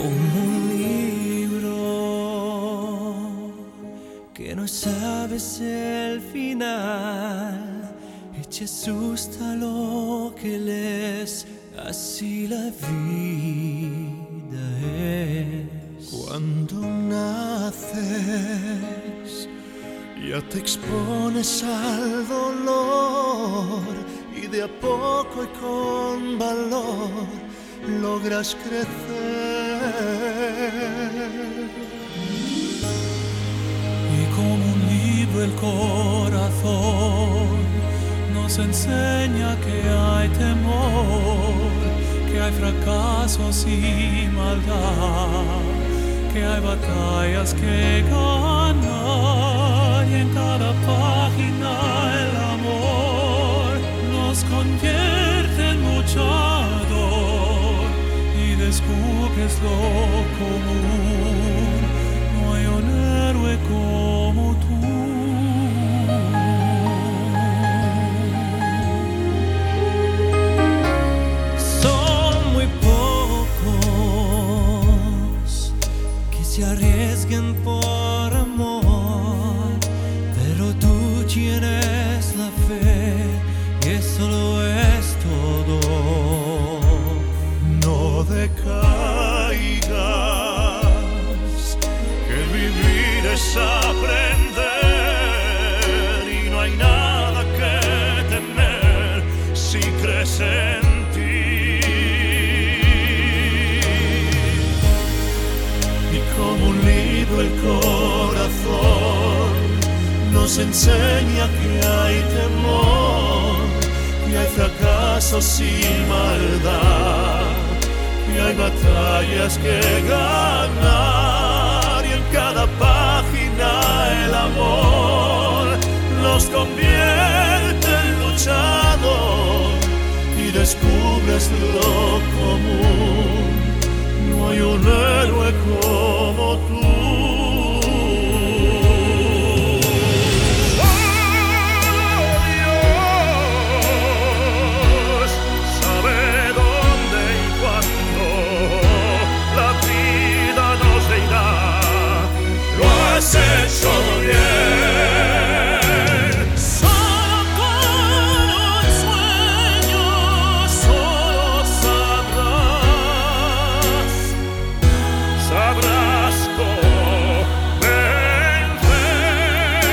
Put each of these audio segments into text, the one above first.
como un libro que no sabes el final y te asusta lo que lees, así la vida es. Cuando naces ya te expones al dolor y de a poco y con valor logras crecer. Y como un libro el corazón nos enseña que hay temor, que hay fracasos y maldad, que hay batallas que ganar, y en cada página el amor nos convierte en luchador y descubres lo común. No hay un héroe como tú. Se arriesgan por amor, pero tú tienes la fe y eso lo es todo. No decaigas, que vivir es aprender y no hay nada que temer si crees en ti. Como un libro el corazón nos enseña que hay temor, que hay fracasos y maldad, que hay batallas que ganar, y en cada página el amor nos convierte en luchador y descubres lo común. No hay un héroe como tú. Solo Dios sabe dónde y cuándo la vida nos dirá: lo has hecho bien. Solo con un sueño, solo sabrás cómo vencer.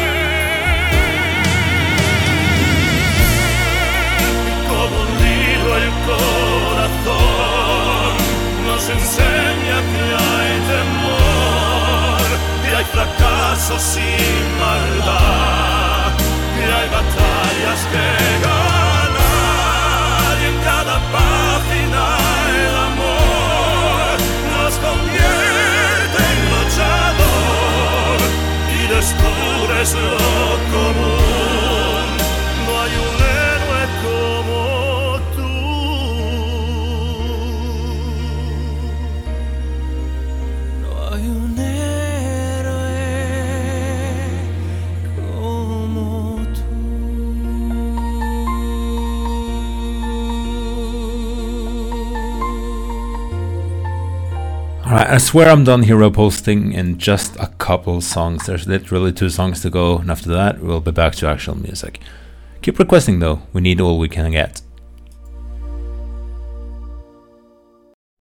Como un libro el corazón nos enseña que hay temor, que hay fracasos y maldad, que hay batallas que ganar, y en cada página el amor nos convierte en luchador y descubres lo común. No hay un héroe como tú. No hay un héroe como tú. Alright, I swear I'm done hero posting in just a couple songs. There's literally 2 songs to go, and after that we'll be back to actual music. Keep requesting though, we need all we can get.